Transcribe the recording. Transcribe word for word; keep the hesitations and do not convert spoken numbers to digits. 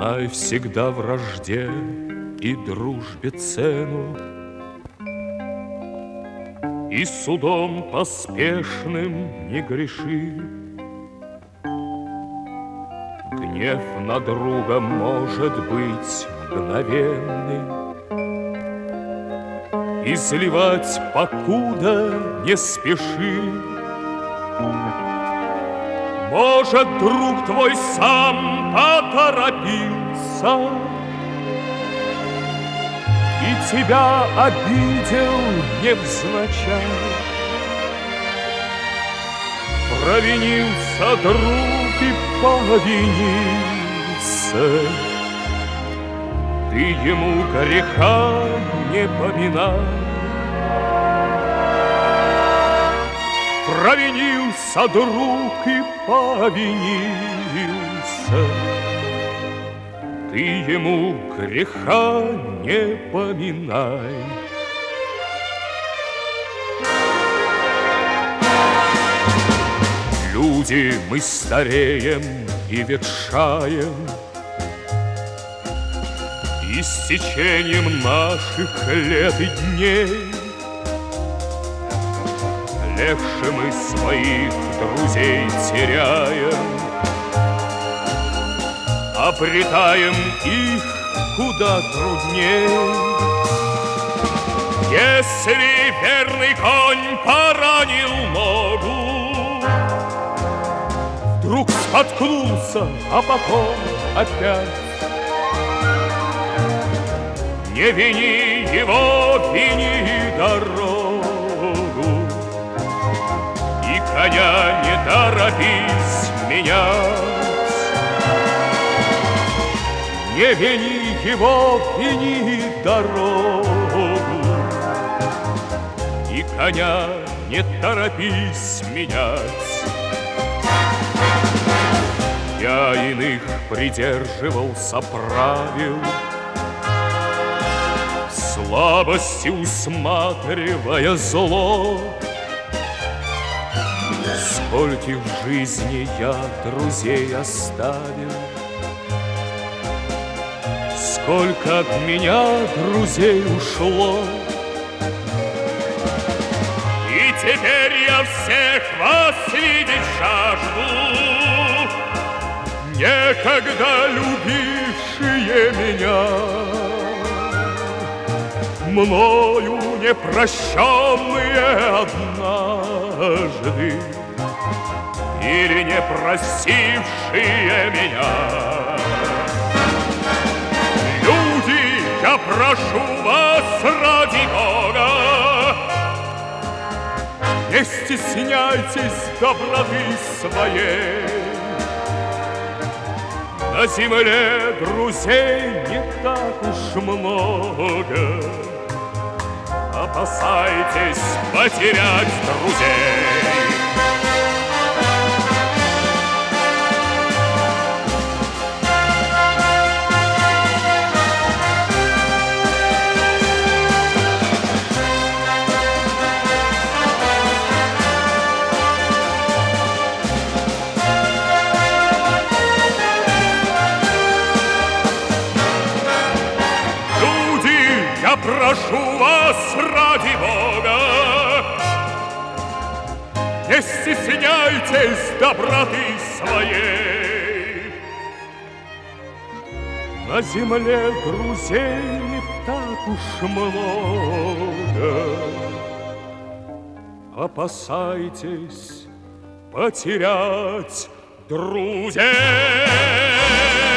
Знай всегда вражде и дружбе цену, и судом поспешным не греши. Гнев на друга может быть мгновенный, изливать покуда не спеши. Может, друг твой сам поторопился и тебя обидел невзначай. Провинился друг и повинился, ты ему греха не поминай. Провинился друг и повинился, ты ему греха не поминай. Люди, мы стареем и ветшаем, и с течением наших лет и дней легче мы своих друзей теряем, обретаем их куда трудней. Если верный конь поранил ногу, вдруг споткнулся, а потом опять, не вини его, вини дорогу, и коня не торопись менять. Не вини его, вини дорогу, и коня не торопись менять. Я иных придерживался правил, слабости усматривая зло. Скольких в жизни я друзей оставил, сколько от меня друзей ушло. И теперь я всех вас видеть жажду, некогда любившие меня, мною непрощенные однажды или не простившие меня. Люди, я прошу вас ради Бога, не стесняйтесь доброты своей. На земле друзей не так уж много, опасайтесь потерять друзей. Я прошу вас ради Бога, не стесняйтесь доброты своей. На земле друзей не так уж много, опасайтесь потерять друзей.